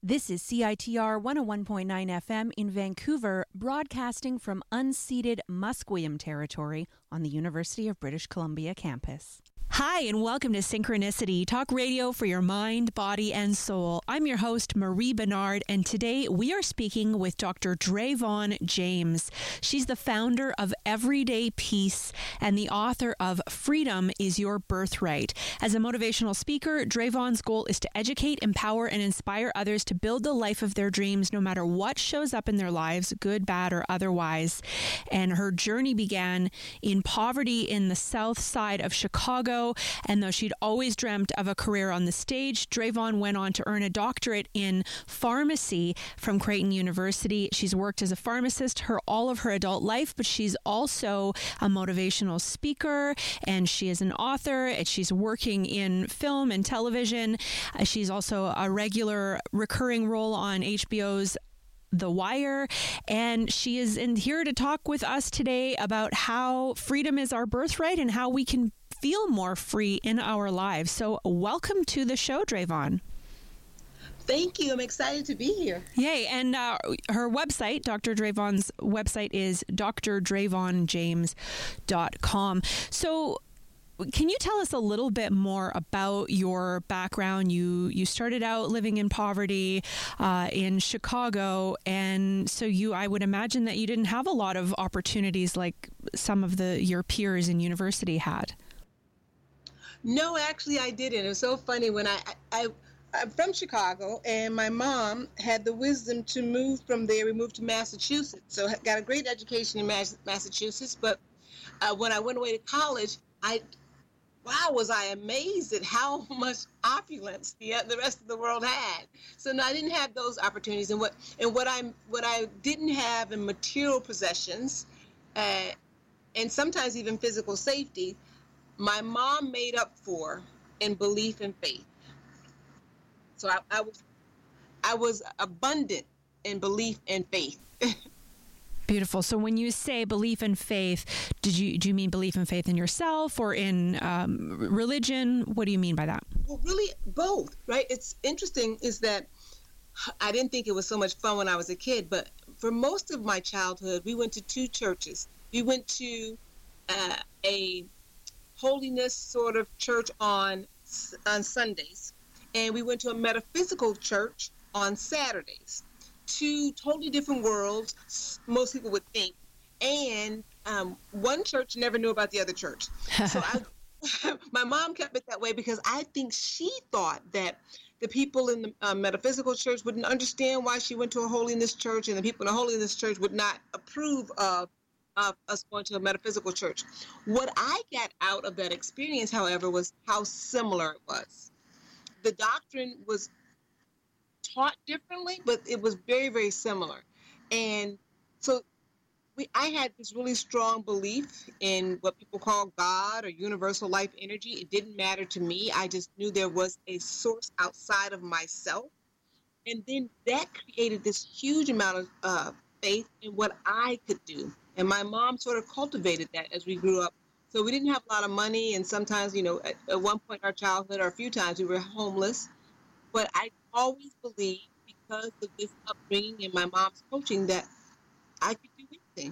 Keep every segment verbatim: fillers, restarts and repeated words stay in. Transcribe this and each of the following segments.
This is C I T R one oh one point nine F M in Vancouver, broadcasting from unceded Musqueam territory on the University of British Columbia campus. Hi, and welcome to Synchronicity, talk radio for your mind, body, and soul. I'm your host, Marie Bernard, and today we are speaking with Doctor Drayvon James. She's the founder of Everyday Peace and the author of Freedom is Your Birthright. As a motivational speaker, Drayvon's goal is to educate, empower, and inspire others to build the life of their dreams no matter what shows up in their lives, good, bad, or otherwise. And her journey began in poverty in the south side of Chicago. And though she'd always dreamt of a career on the stage, Drayvon went on to earn a doctorate in pharmacy from Creighton University. She's worked as a pharmacist her all of her adult life, but she's also a motivational speaker, and she is an author, and she's working in film and television. Uh, she's also a regular recurring role on H B O's The Wire, and she is in here to talk with us today about how freedom is our birthright and how we can feel more free in our lives. So welcome to the show, Drayvon. Thank you. I'm excited to be here. Yay. And uh, her website, Doctor Drayvon's website is d r drayvon james dot com. So can you tell us a little bit more about your background? You you started out living in poverty uh, in Chicago, and so you I would imagine that you didn't have a lot of opportunities like some of the your peers in university had. No, actually, I didn't. It was so funny when I, I, I'm from Chicago, and my mom had the wisdom to move from there. We moved to Massachusetts, so I got a great education in Mass- Massachusetts. But uh, when I went away to college, I, wow, was I amazed at how much opulence the the rest of the world had. So no, I didn't have those opportunities, and what and what I what I didn't have in material possessions, uh, and sometimes even physical safety, my mom made up for in belief and faith. So I, I was I was abundant in belief and faith. Beautiful. So when you say belief and faith, did you do you mean belief and faith in yourself or in um, religion? What do you mean by that? Well, really both, right? It's interesting is that I didn't think it was so much fun when I was a kid, but for most of my childhood, we went to two churches. We went to uh, a holiness sort of church on on Sundays, and we went to a metaphysical church on Saturdays. Two totally different worlds, most people would think, and um, one church never knew about the other church. So I, my mom kept it that way because I think she thought that the people in the uh, metaphysical church wouldn't understand why she went to a holiness church, and the people in the holiness church would not approve of of us going to a metaphysical church. What I got out of that experience, however, was how similar it was. The doctrine was taught differently, but it was very, very similar. And so we, I had this really strong belief in what people call God or universal life energy. It didn't matter to me. I just knew there was a source outside of myself. And then that created this huge amount of uh, faith in what I could do. And my mom sort of cultivated that as we grew up. So we didn't have a lot of money. And sometimes, you know, at, at one point in our childhood, or a few times, we were homeless. But I always believed, because of this upbringing and my mom's coaching, that I could do anything.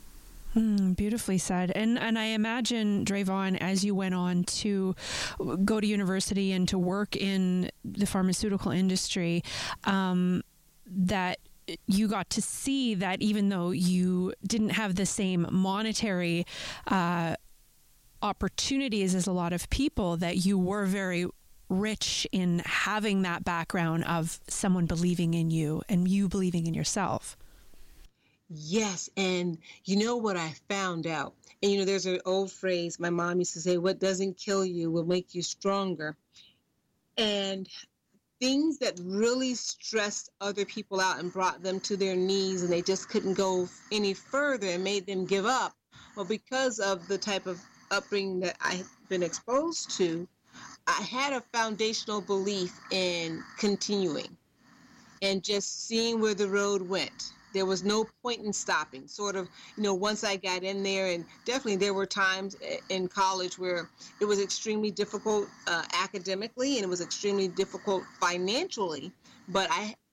Mm, beautifully said. And and I imagine, Drayvon, as you went on to go to university and to work in the pharmaceutical industry, um, that you got to see that even though you didn't have the same monetary uh, opportunities as a lot of people, that you were very rich in having that background of someone believing in you and you believing in yourself. Yes. And you know what I found out? And, you know, there's an old phrase my mom used to say, what doesn't kill you will make you stronger. And things that really stressed other people out and brought them to their knees and they just couldn't go any further and made them give up. Well, because of the type of upbringing that I've been exposed to, I had a foundational belief in continuing and just seeing where the road went. There was no point in stopping. Sort of, you know, once I got in there, and definitely there were times in college where it was extremely difficult uh, academically and it was extremely difficult financially, but I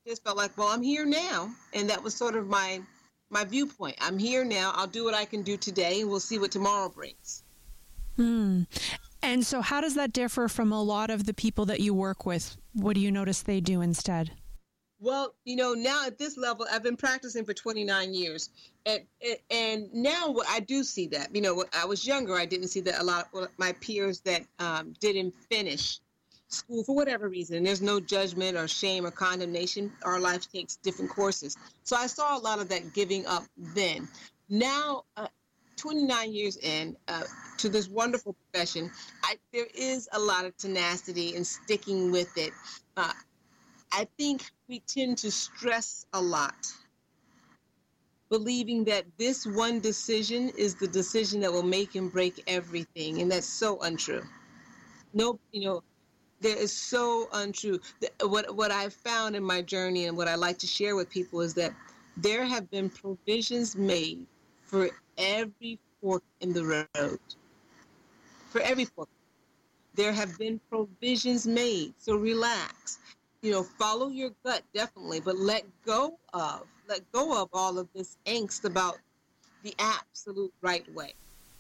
just felt like, well, I'm here now. And that was sort of my my viewpoint. I'm here now. I'll do what I can do today, and we'll see what tomorrow brings. Hmm. And so how does that differ from a lot of the people that you work with? What do you notice they do instead? Well, you know, now at this level, I've been practicing for twenty-nine years. And, and now I do see that. You know, when I was younger, I didn't see that a lot of my peers that um, didn't finish school for whatever reason. And there's no judgment or shame or condemnation. Our life takes different courses. So I saw a lot of that giving up then. Now, uh, twenty-nine years in uh, to this wonderful profession, I, there is a lot of tenacity and sticking with it. Uh, I think we tend to stress a lot, believing that this one decision is the decision that will make and break everything. And that's so untrue. No, you know, That is so untrue. What what I've found in my journey and what I like to share with people is that there have been provisions made for every fork in the road. For every fork. There have been provisions made. So relax. You know, follow your gut, definitely, but let go of, let go of all of this angst about the absolute right way.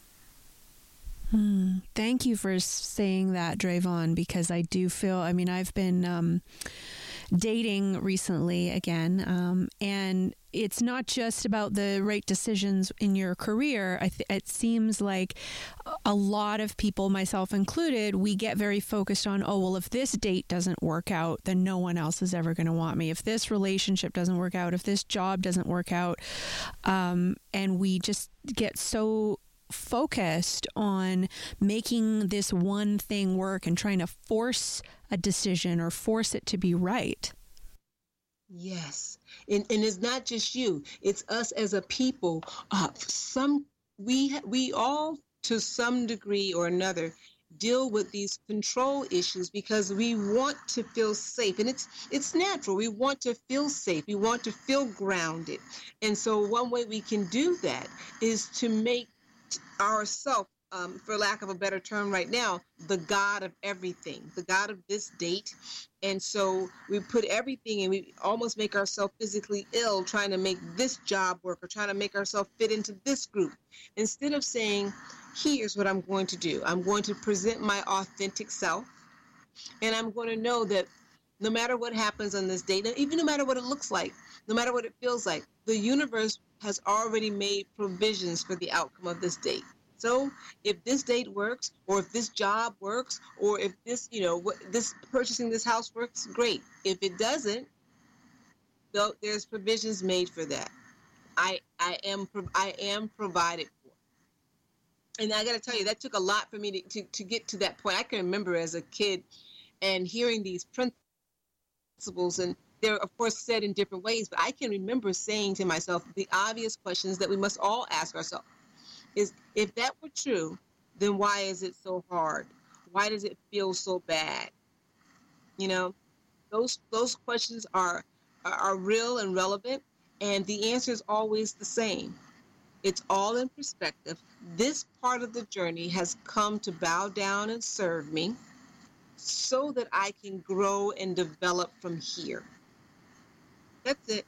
Hmm. Thank you for saying that, Drayvon, because I do feel, I mean, I've been um, dating recently again, um, and it's not just about the right decisions in your career. I th- it seems like a lot of people, myself included, we get very focused on, oh, well, if this date doesn't work out, then no one else is ever going to want me. If this relationship doesn't work out, if this job doesn't work out, um, and we just get so focused on making this one thing work and trying to force a decision or force it to be right. Yes. And, and it's not just you. It's us as a people. Uh, some we we all, to some degree or another, deal with these control issues because we want to feel safe. And it's it's natural. We want to feel safe. We want to feel grounded. And so one way we can do that is to make ourself, um, for lack of a better term right now, the God of everything, the God of this date. And so we put everything and we almost make ourselves physically ill trying to make this job work or trying to make ourselves fit into this group. Instead of saying, here's what I'm going to do. I'm going to present my authentic self, and I'm going to know that no matter what happens on this date, even no matter what it looks like, no matter what it feels like, the universe has already made provisions for the outcome of this date. So if this date works, or if this job works, or if this, you know, this purchasing this house works, great. If it doesn't, though, there's provisions made for that. I I am I am provided for. And I got to tell you, that took a lot for me to, to, to get to that point. I can remember as a kid and hearing these principles, and they're, of course, said in different ways, but I can remember saying to myself the obvious questions that we must all ask ourselves is, if that were true, then why is it so hard? Why does it feel so bad? You know, those those questions are, are, are real and relevant, and the answer is always the same. It's all in perspective. This part of the journey has come to bow down and serve me so that I can grow and develop from here. That's it.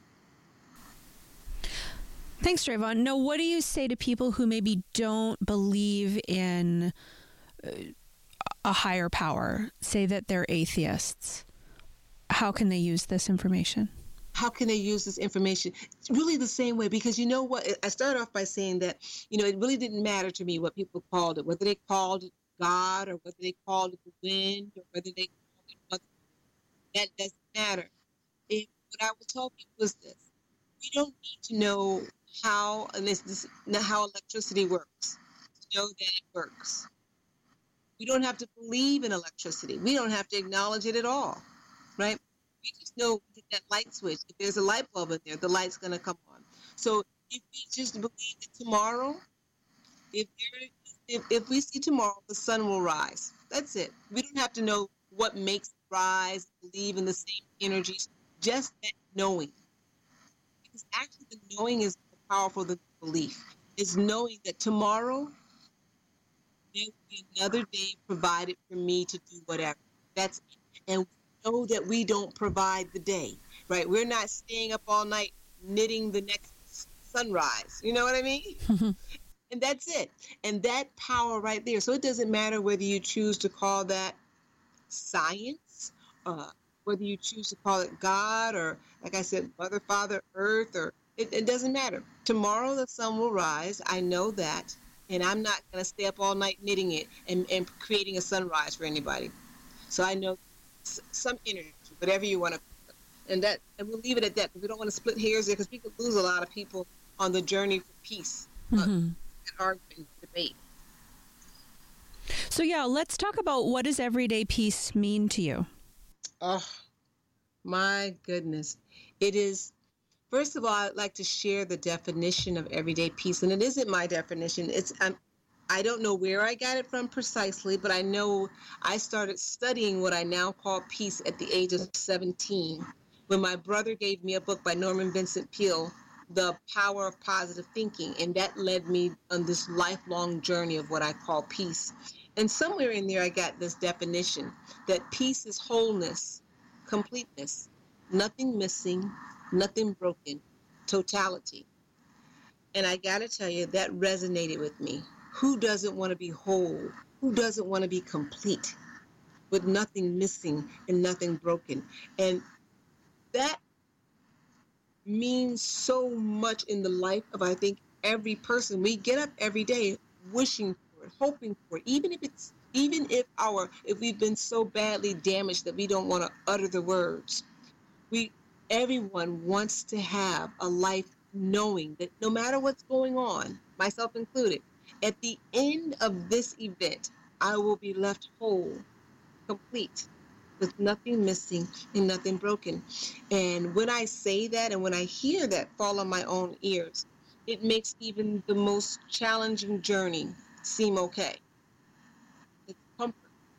Thanks, Drayvon. Now, what do you say to people who maybe don't believe in a higher power, say that they're atheists? How can they use this information? How can they use this information? It's really the same way, because you know what? I started off by saying that, you know, it really didn't matter to me what people called it, whether they called it God or whether they called it the wind or whether they called it mother. That doesn't matter. It, what I will tell people is this: we don't need to know how and this, this how electricity works to know that it works. We don't have to believe in electricity. We don't have to acknowledge it at all, right? We just know that light switch. If there's a light bulb in there, the light's going to come on. So if we just believe that tomorrow, if there, if, if we see tomorrow, the sun will rise. That's it. We don't have to know what makes it rise, believe in the same energies, just that knowing. Because actually the knowing is more powerful than the belief. It's knowing that tomorrow there will be another day provided for me to do whatever. That's it. And we know that we don't provide the day, right? We're not staying up all night knitting the next sunrise. You know what I mean? And that's it. And that power right there. So it doesn't matter whether you choose to call that science, uh, whether you choose to call it God, or, like I said, Mother, Father, Earth, or it, it doesn't matter. Tomorrow the sun will rise. I know that. And I'm not going to stay up all night knitting it and, and creating a sunrise for anybody. So I know some energy, whatever you want to. And that, and we'll leave it at that, because we don't want to split hairs there, because we could lose a lot of people on the journey for peace, mm-hmm. uh, argument, debate. So yeah, let's talk about, what does everyday peace mean to you? Oh, my goodness. It is, first of all, I'd like to share the definition of everyday peace. And it isn't my definition. It's, I'm, I don't know where I got it from precisely, but I know I started studying what I now call peace at the age of seventeen, when my brother gave me a book by Norman Vincent Peale, The Power of Positive Thinking. And that led me on this lifelong journey of what I call peace. And somewhere in there, I got this definition that peace is wholeness, completeness, nothing missing, nothing broken, totality. And I got to tell you, that resonated with me. Who doesn't want to be whole? Who doesn't want to be complete with nothing missing and nothing broken? And that means so much in the life of, I think, every person. We get up every day wishing for it, hoping for it, even if it's, even if our, if we've been so badly damaged that we don't want to utter the words. We, everyone wants to have a life knowing that no matter what's going on, myself included, at the end of this event, I will be left whole, complete, with nothing missing and nothing broken. And when I say that, and when I hear that fall on my own ears, it makes even the most challenging journey seem okay. It's comfort.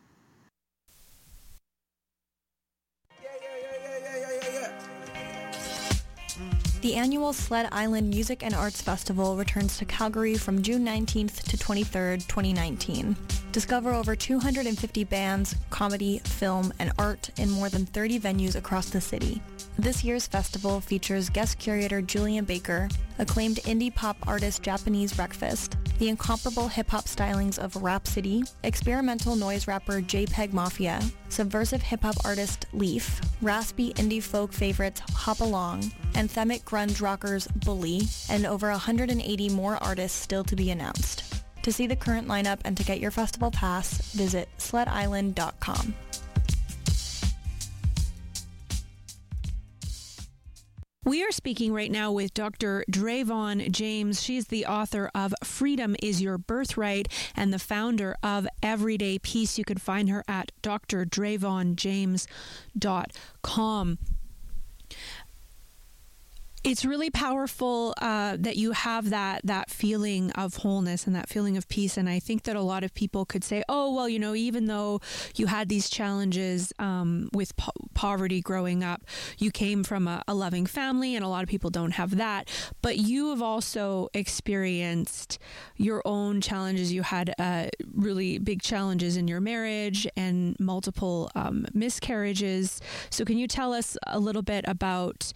Yeah, yeah, yeah, yeah, yeah, yeah, yeah. The annual Sled Island Music and Arts Festival returns to Calgary from June nineteenth to twenty-third, twenty nineteen. Discover over two hundred fifty bands, comedy, film, and art in more than thirty venues across the city. This year's festival features guest curator Julian Baker, acclaimed indie pop artist Japanese Breakfast, the incomparable hip-hop stylings of Rhapsody, experimental noise rapper JPEG Mafia, subversive hip-hop artist Leaf, raspy indie folk favorites Hop Along, anthemic grunge rockers Bully, and over one hundred eighty more artists still to be announced. To see the current lineup and to get your festival pass, visit sled island dot com. We are speaking right now with Doctor Drayvon James. She's the author of Freedom is Your Birthright and the founder of Everyday Peace. You can find her at d r drayvon james dot com. It's really powerful uh, that you have that that feeling of wholeness and that feeling of peace. And I think that a lot of people could say, oh, well, you know, even though you had these challenges um, with po- poverty growing up, you came from a, a loving family, and a lot of people don't have that. But you have also experienced your own challenges. You had uh, really big challenges in your marriage and multiple um, miscarriages. So can you tell us a little bit about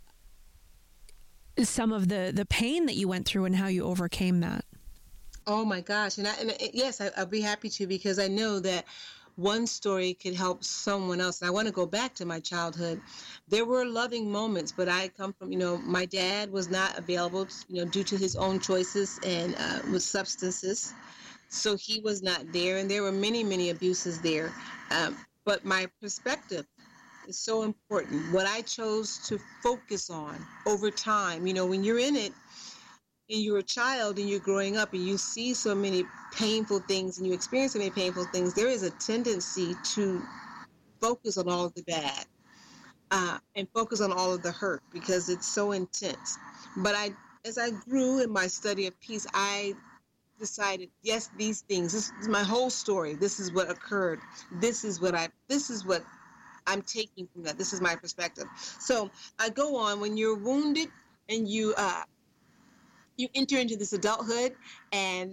some of the, the pain that you went through and how you overcame that? Oh my gosh. And, I, and yes, I, I'll be happy to, because I know that one story could help someone else. And I want to go back to my childhood. There were loving moments, but I come from, you know, my dad was not available, you know, due to his own choices and uh, with substances. So he was not there. And there were many, many abuses there. Um, but my perspective is so important. What I chose to focus on over time, you know, when you're in it and you're a child and you're growing up and you see so many painful things and you experience so many painful things, there is a tendency to focus on all of the bad uh, and focus on all of the hurt because it's so intense. But I, as I grew in my study of peace, I decided, yes, these things, this is my whole story. This is what occurred. This is what I, this is what I'm taking from that. This is my perspective. So I go on, when you're wounded and you uh, you enter into this adulthood and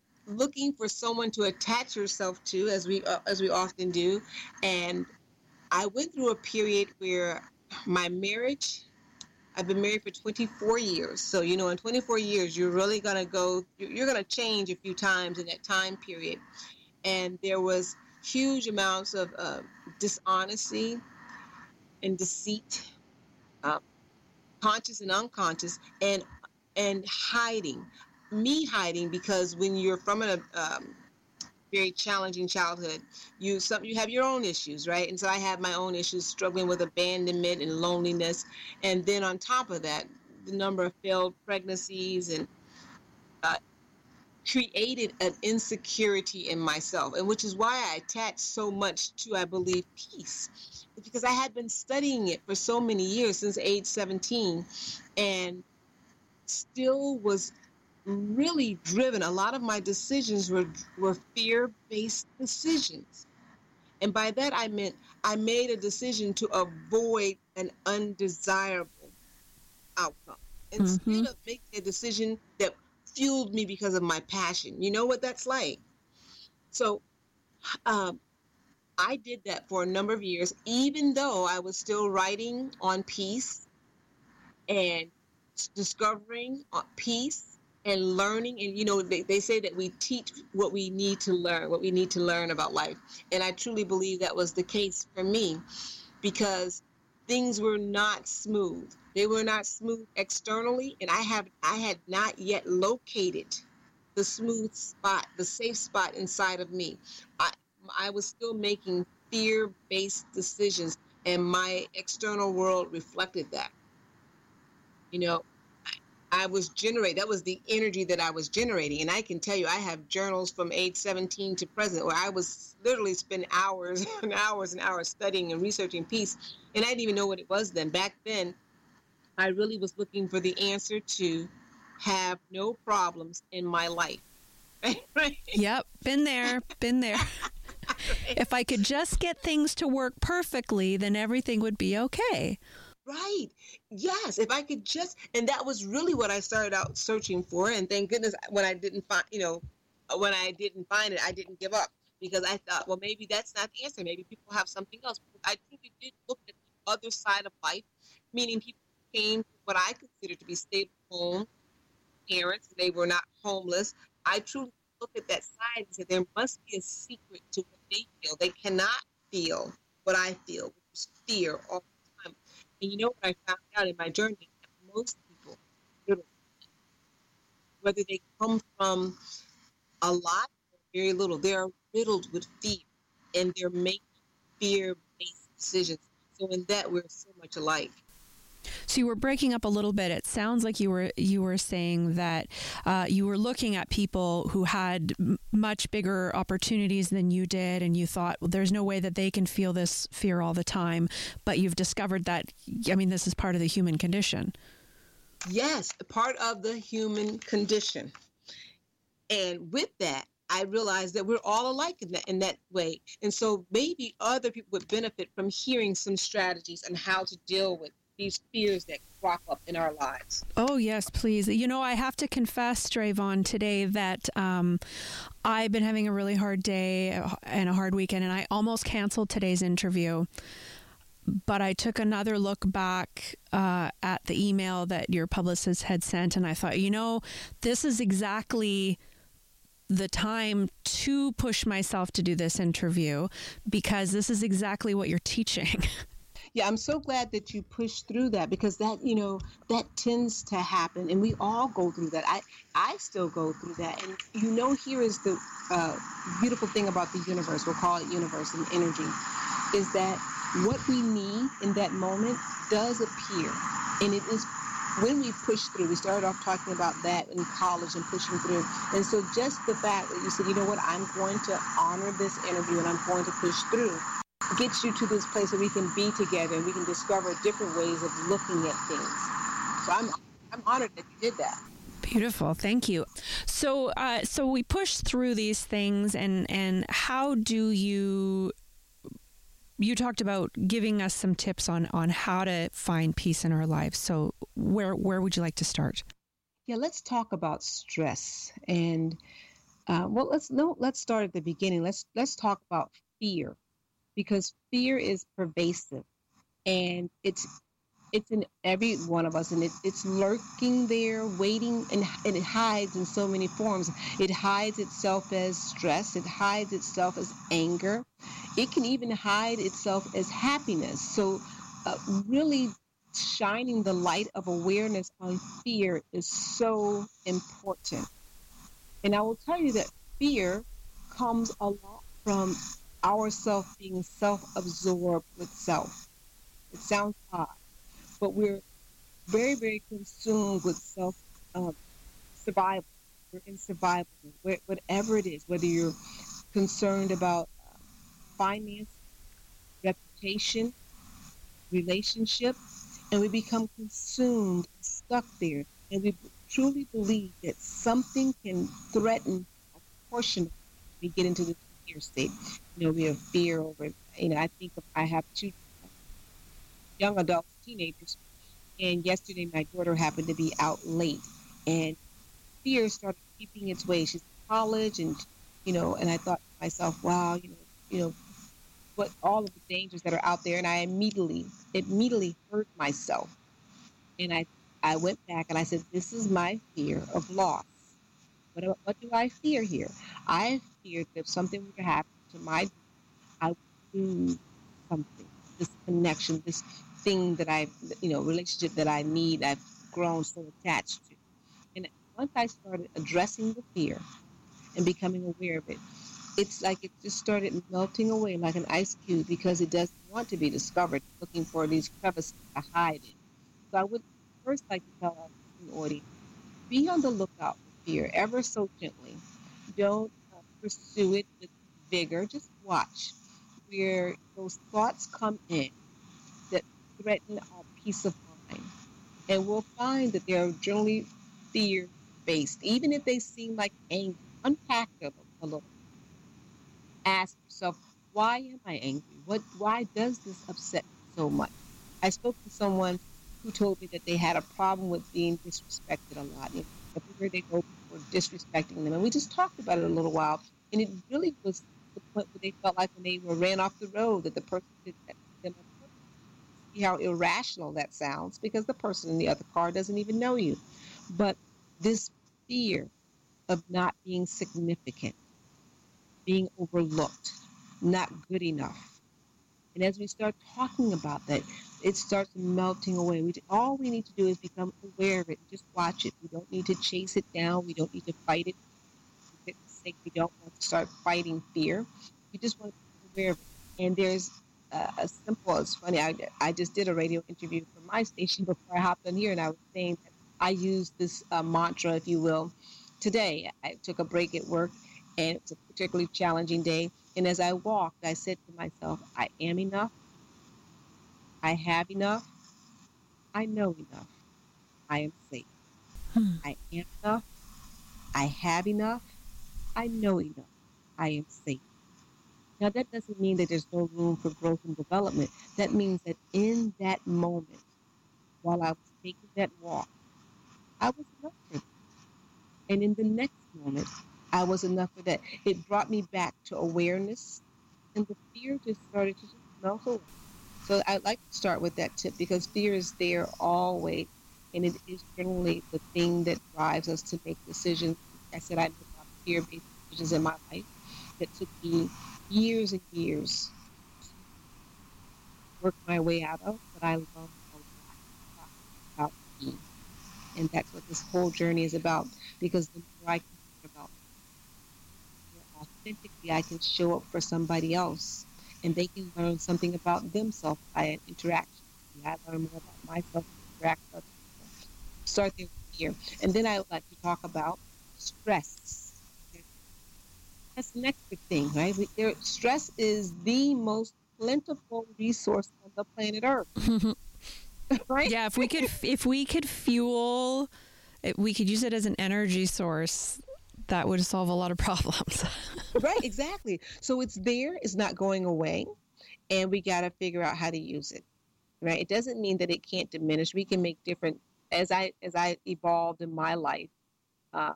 looking for someone to attach yourself to, as we uh, as we often do, and I went through a period where my marriage, I've been married for twenty-four years. So, you know, in twenty-four years, you're really going to go, you're going to change a few times in that time period. And there was huge amounts of uh, dishonesty and deceit, uh, conscious and unconscious, and and hiding. Me hiding because when you're from a um, very challenging childhood, you some you have your own issues, right? And so I had my own issues, struggling with abandonment and loneliness, and then on top of that, the number of failed pregnancies and uh, created an insecurity in myself, and which is why I attach so much to, I believe, peace, because I had been studying it for so many years, since age seventeen, and still was really driven. A lot of my decisions were were fear-based decisions. And by that I meant I made a decision to avoid an undesirable outcome instead mm-hmm. of making a decision that fueled me because of my passion. You know what that's like? So um, I did that for a number of years, even though I was still writing on peace and discovering peace and learning. And, you know, they, they say that we teach what we need to learn, what we need to learn about life. And I truly believe that was the case for me, because things were not smooth. They were not smooth externally. And I have, I had not yet located the smooth spot, the safe spot inside of me. I, I was still making fear-based decisions, and my external world reflected that. You know, I was generating, that was the energy that I was generating. And I can tell you, I have journals from age seventeen to present where I was literally spend hours and hours and hours studying and researching peace. And I didn't even know what it was then. Back then, I really was looking for the answer to have no problems in my life. Right? Yep, been there, been there. Right. If I could just get things to work perfectly, then everything would be okay. Right. Yes. If I could just, and that was really what I started out searching for. And thank goodness when I didn't find, you know, when I didn't find it, I didn't give up, because I thought, well, maybe that's not the answer. Maybe people have something else. I truly did look at the other side of life, meaning people came to what I consider to be stable home parents. They were not homeless. I truly looked at that side and said, there must be a secret to what they feel. They cannot feel what I feel, which is fear all the time. And you know what I found out in my journey? That most people, whether they come from a lot or very little, they are riddled with fear, and they're making fear-based decisions. So in that, we're so much alike. So you were breaking up a little bit. It sounds like you were you were saying that uh, you were looking at people who had m- much bigger opportunities than you did, and you thought, well, there's no way that they can feel this fear all the time. But you've discovered that, I mean, this is part of the human condition. Yes, part of the human condition. And with that, I realized that we're all alike in that, in that way. And so maybe other people would benefit from hearing some strategies on how to deal with these fears that crop up in our lives. Oh, yes, please. You know, I have to confess, Drayvon, today that um, I've been having a really hard day and a hard weekend, and I almost canceled today's interview. But I took another look back uh, at the email that your publicist had sent, and I thought, you know, this is exactly the time to push myself to do this interview, because this is exactly what you're teaching. Yeah, I'm so glad that you pushed through that, because that, you know, that tends to happen, and we all go through that. I, I still go through that. And, you know, here is the uh, beautiful thing about the universe, we'll call it universe and energy, is that what we need in that moment does appear. And it is when we push through. We started off talking about that in college and pushing through. And so just the fact that you said, you know what, I'm going to honor this interview and I'm going to push through, gets you to this place where we can be together and we can discover different ways of looking at things. So I'm I'm honored that you did that. Beautiful. Thank you. So uh, so we push through these things, and, and how do you, you talked about giving us some tips on, on how to find peace in our lives. So where where would you like to start? Yeah, let's talk about stress. And uh, well, let's no, let's start at the beginning. Let's let's talk about fear. because fear is pervasive, and it's it's in every one of us, and it, it's lurking there, waiting, and, and it hides in so many forms. It hides itself as stress. It hides itself as anger. It can even hide itself as happiness. So uh, really shining the light of awareness on fear is so important. And I will tell you that fear comes a lot from ourself being self-absorbed with self. It sounds odd, but we're very, very consumed with self uh, survival. We're in survival, wh- whatever it is, whether you're concerned about uh, finance, reputation, relationship, and we become consumed, stuck there, and we truly believe that something can threaten a portion of it. We get into this fear state. You know, we have fear over, you know, I think of, I have two young adults, teenagers, and yesterday my daughter happened to be out late, and fear started creeping its way. She's in college, and, you know, and I thought to myself, wow, you know, you know, what all of the dangers that are out there, and I immediately, immediately hurt myself. And I, I went back and I said, this is my fear of loss. What, do- what do I fear here? I fear that if something were to happen to my, I would lose something, this connection, this thing that I, you know, relationship that I need, I've grown so attached to. And once I started addressing the fear and becoming aware of it, it's like it just started melting away like an ice cube because it doesn't want to be discovered, looking for these crevices to hide in. So I would first like to tell our listening audience, be on the lookout for fear ever so gently. Don't uh, pursue it with vigor. Just watch where those thoughts come in that threaten our peace of mind. And we'll find that they're generally fear-based, even if they seem like anger. Unpack them a little. Ask yourself, why am I angry? What? Why does this upset me so much? I spoke to someone who told me that they had a problem with being disrespected a lot. You know, everywhere they go, people were disrespecting them. And we just talked about it a little while. And it really was the point where they felt like when they were ran off the road that the person did that to them. See how irrational that sounds, because the person in the other car doesn't even know you. But this fear of not being significant, being overlooked, not good enough. And as we start talking about that, it starts melting away. We, all we need to do is become aware of it. Just watch it. We don't need to chase it down. We don't need to fight it. For goodness sake, we don't want to start fighting fear. We just want to be aware of it. And there's uh, a simple, it's funny, I, I just did a radio interview for my station before I hopped on here, and I was saying that I use this uh, mantra, if you will. Today, I took a break at work, and it's a particularly challenging day. And as I walked, I said to myself, I am enough. I have enough. I know enough. I am safe. Hmm. I am enough. I have enough. I know enough. I am safe. Now, that doesn't mean that there's no room for growth and development. That means that in that moment, while I was taking that walk, I was enough for that. And in the next moment, I was enough for that. It brought me back to awareness, and the fear just started to just melt away. So I'd like to start with that tip because fear is there always, and it is generally the thing that drives us to make decisions. I said I made a lot of fear-based decisions in my life that took me years and years to work my way out of, but I learned a lot about me. And that's what this whole journey is about, because the more I can think about more authentically I can show up for somebody else, and they can learn something about themselves by an interaction. I learn more about myself and interact with other people. Start there with fear. And then I would like to talk about stress. That's the next big thing, right? We, there, stress is the most plentiful resource on the planet Earth, right? Yeah, if we could, if we could fuel, if we could use it as an energy source, that would solve a lot of problems. Right, exactly. So it's there, it's not going away, and we got to figure out how to use it. Right? It doesn't mean that it can't diminish. We can make different, as I as I evolved in my life, uh,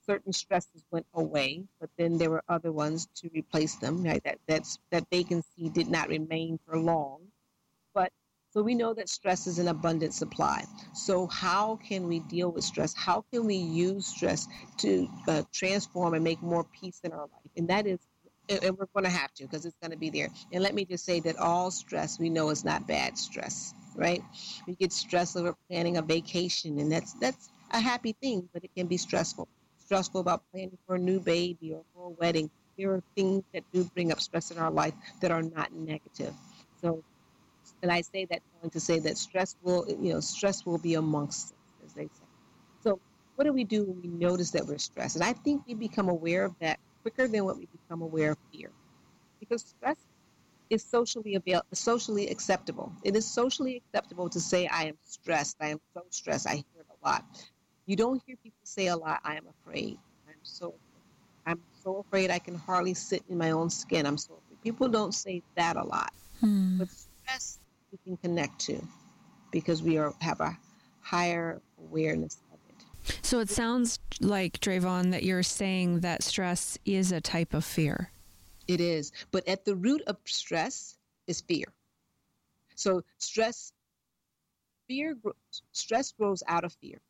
certain stresses went away, but then there were other ones to replace them, right? That that's that vacancy did not remain for long. But so we know that stress is an abundant supply. So how can we deal with stress? How can we use stress to uh, transform and make more peace in our life? And that is, and we're going to have to, because it's going to be there. And let me just say that all stress we know is not bad stress, right? We get stressed over planning a vacation, and that's that's a happy thing, but it can be stressful. Stressful about planning for a new baby or for a wedding. There are things that do bring up stress in our life that are not negative. So, and I say that going to say that stress will, you know, stress will be amongst us, as they say. So what do we do when we notice that we're stressed? And I think we become aware of that quicker than what we become aware of fear. Because stress is socially avail- socially acceptable. It is socially acceptable to say, I am stressed. I am so stressed. I hear it a lot. You don't hear people say a lot, I am afraid. I'm so I'm so afraid I can hardly sit in my own skin. I'm so afraid. People don't say that a lot. Hmm. But stress we can connect to because we are have a higher awareness of it. So it sounds like, Drayvon, that you're saying that stress is a type of fear. It is. But at the root of stress is fear. So stress, fear, stress grows out of fear.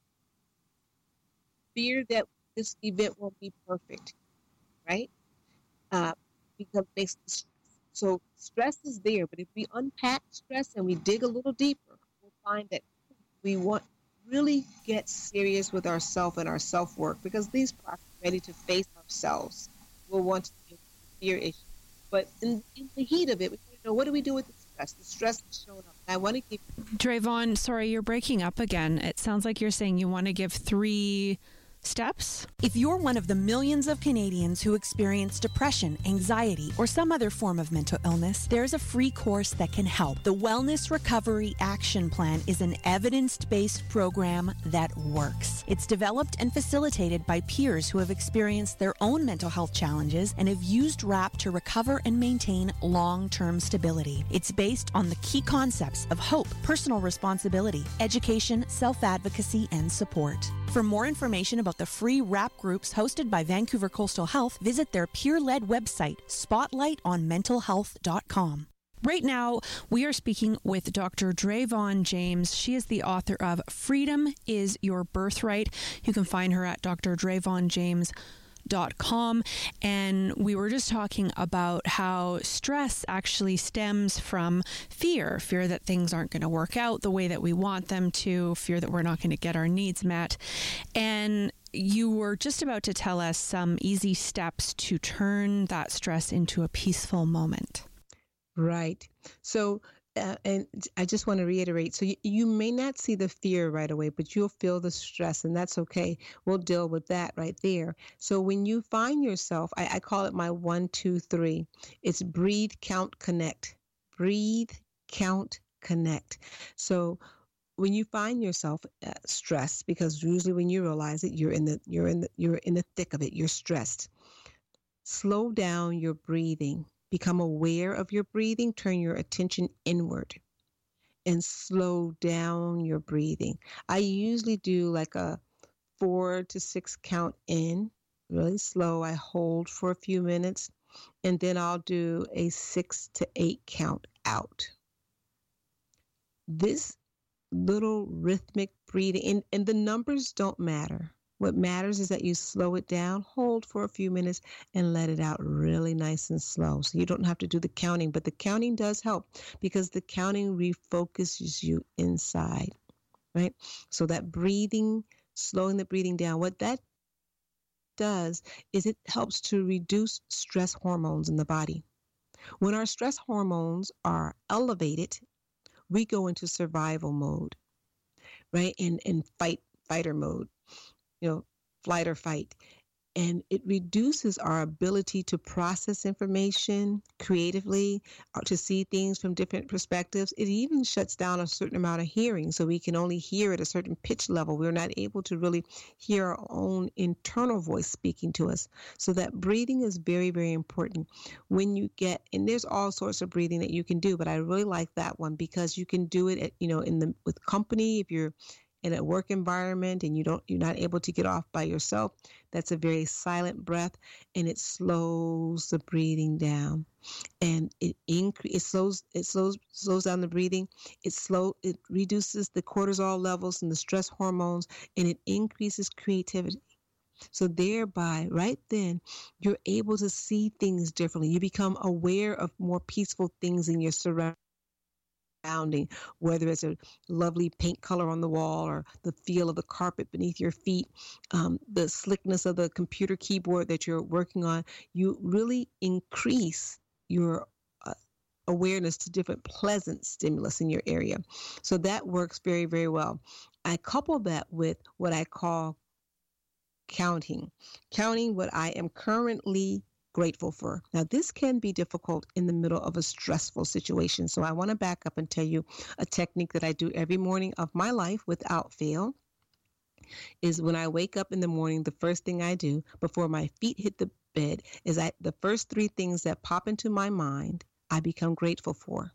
Fear that this event won't be perfect, right? Uh, because makes so stress is there, but if we unpack stress and we dig a little deeper, we'll find that we want really get serious with ourselves and our self-work, because these are ready to face ourselves. We'll want to do fear issue, but in, in the heat of it, we want to know, what do we do with the stress? The stress is showing up. I want to give Drayvon, sorry, you're breaking up again. It sounds like you're saying you want to give three steps? If you're one of the millions of Canadians who experience depression, anxiety, or some other form of mental illness, there's a free course that can help. The Wellness Recovery Action Plan is an evidence-based program that works. It's developed and facilitated by peers who have experienced their own mental health challenges and have used R A P to recover and maintain long-term stability. It's based on the key concepts of hope, personal responsibility, education, self-advocacy, and support. For more information about the free R A P groups hosted by Vancouver Coastal Health, visit their peer-led website, spotlight on mental health dot com. Right now, we are speaking with Doctor Drayvon James. She is the author of Freedom is Your Birthright. You can find her at d r drayvon james dot com. And we were just talking about how stress actually stems from fear, fear that things aren't going to work out the way that we want them to, fear that we're not going to get our needs met. And you were just about to tell us some easy steps to turn that stress into a peaceful moment. Right. So, uh, and I just want to reiterate, so you, you may not see the fear right away, but you'll feel the stress, and that's okay. We'll deal with that right there. So when you find yourself, I, I call it my one, two, three. It's breathe, count, connect. Breathe, count, connect. So when you find yourself uh, stressed, because usually when you realize it, you're in the you're in the you're in the thick of it, you're stressed. Slow down your breathing. Become aware of your breathing. Turn your attention inward and slow down your breathing. I usually do like a four to six count in, really slow. I hold for a few minutes, and then I'll do a six to eight count out. This little rhythmic breathing, and, and the numbers don't matter. What matters is that you slow it down, hold for a few minutes, and let it out really nice and slow. So you don't have to do the counting, but the counting does help because the counting refocuses you inside, right? So that breathing, slowing the breathing down, what that does is it helps to reduce stress hormones in the body. When our stress hormones are elevated, we go into survival mode, right? And, and fight, fighter mode. You know, flight or fight. And it reduces our ability to process information creatively, or to see things from different perspectives. It even shuts down a certain amount of hearing, so we can only hear at a certain pitch level. We're not able to really hear our own internal voice speaking to us. So that breathing is very, very important. When you get, and there's all sorts of breathing that you can do, but I really like that one because you can do it at, you know, in the with company. If you're in a work environment and you don't, you're not able to get off by yourself, that's a very silent breath, and it slows the breathing down, and it incre- it slows, it slows, slows down the breathing. It slow, it reduces the cortisol levels and the stress hormones, and it increases creativity. So thereby, right then, you're able to see things differently. You become aware of more peaceful things in your surroundings. Whether it's a lovely paint color on the wall or the feel of the carpet beneath your feet, um, the slickness of the computer keyboard that you're working on, you really increase your uh, awareness to different pleasant stimulus in your area. So that works very, very well. I couple that with what I call counting, counting what I am currently grateful for. Now, this can be difficult in the middle of a stressful situation. So I want to back up and tell you a technique that I do every morning of my life without fail is when I wake up in the morning, the first thing I do before my feet hit the bed is I, the first three things that pop into my mind, I become grateful for.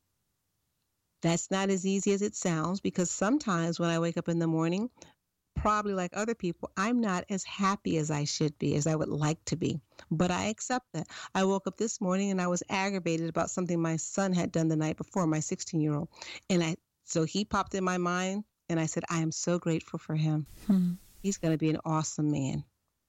That's not as easy as it sounds, because sometimes when I wake up in the morning, probably like other people, I'm not as happy as I should be, as I would like to be. But I accept that. I woke up this morning and I was aggravated about something my son had done the night before, my sixteen-year-old. And I, so he popped in my mind, and I said, I am so grateful for him. Hmm. He's going to be an awesome man.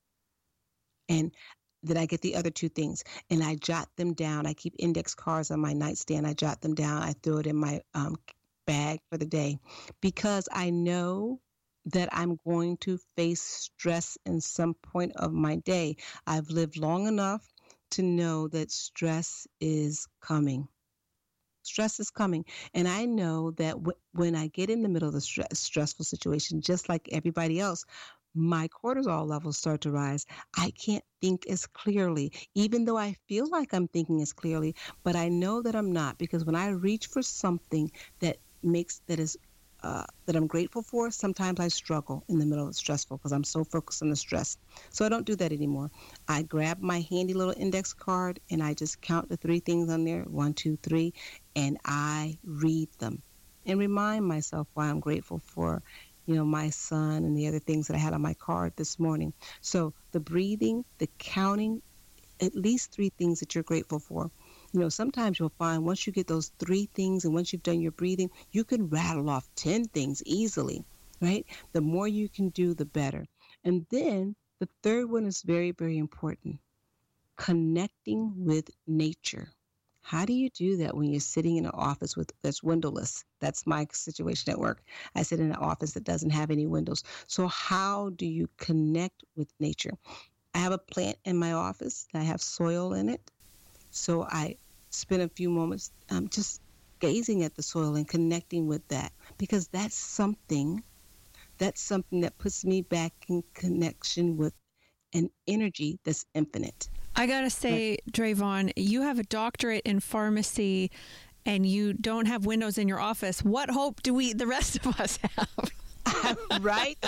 And then I get the other two things, and I jot them down. I keep index cards on my nightstand. I jot them down. I throw it in my um, bag for the day, because I know that I'm going to face stress in some point of my day. I've lived long enough to know that stress is coming. Stress is coming. And I know that w- when I get in the middle of the stre- stressful situation, just like everybody else, my cortisol levels start to rise. I can't think as clearly, even though I feel like I'm thinking as clearly, but I know that I'm not, because when I reach for something that makes, that is Uh, that I'm grateful for, sometimes I struggle in the middle of stressful because I'm so focused on the stress. So I don't do that anymore. I grab my handy little index card and I just count the three things on there, one, two, three, and I read them and remind myself why I'm grateful for, you know, my son and the other things that I had on my card this morning. So the breathing, the counting, at least three things that you're grateful for. You know, sometimes you'll find once you get those three things and once you've done your breathing, you can rattle off ten things easily, right? The more you can do, the better. And then the third one is very, very important. Connecting with nature. How do you do that when you're sitting in an office with that's windowless? That's my situation at work. I sit in an office that doesn't have any windows. So how do you connect with nature? I have a plant in my office. I have soil in it. So I spend a few moments um, just gazing at the soil and connecting with that, because that's something, that's something that puts me back in connection with an energy that's infinite. I got to say, right. Drayvon, you have a doctorate in pharmacy and you don't have windows in your office. What hope do we, the rest of us, have? Right?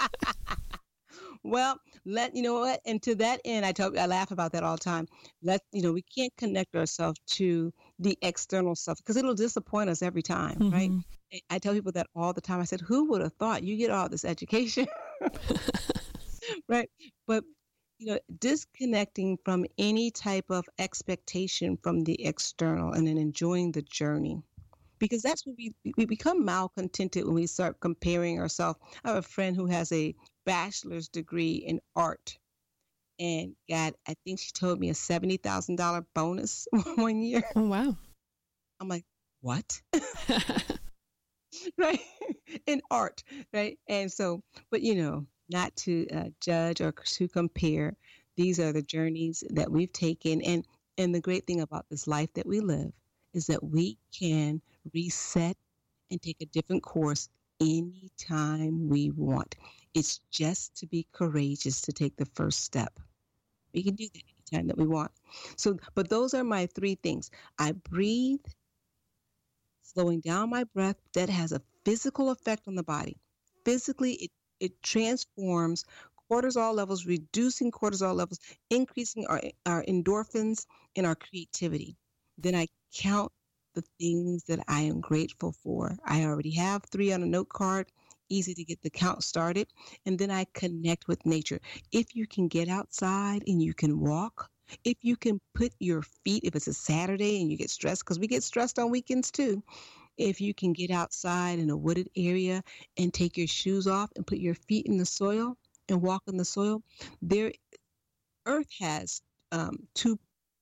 Well, let you know what, and to that end, I tell I laugh about that all the time. Let you know we can't connect ourselves to the external stuff because it'll disappoint us every time, mm-hmm. right? I tell people that all the time. I said, "Who would have thought you get all this education?" Right? But you know, disconnecting from any type of expectation from the external and then enjoying the journey. Because that's when we we become malcontented when we start comparing ourselves. I have a friend who has a bachelor's degree in art and got, I think she told me, a seventy thousand dollars bonus one year. Oh, wow. I'm like, what? Right? In art, right? And so, but you know, not to uh, judge or to compare. These are the journeys that we've taken. And, and the great thing about this life that we live is that we can reset and take a different course anytime we want. It's just to be courageous to take the first step. We can do that anytime that we want. So, but those are my three things. I breathe, slowing down my breath. That has a physical effect on the body. Physically, it, it transforms cortisol levels, reducing cortisol levels, increasing our, our endorphins and our creativity. Then I count the things that I am grateful for. I already have three on a note card. easy to get the count started. And then I connect with nature. If you can get outside and you can walk, if you can put your feet, if it's a Saturday and you get stressed, because we get stressed on weekends too. If you can get outside in a wooded area and take your shoes off and put your feet in the soil and walk in the soil, there, Earth has um, two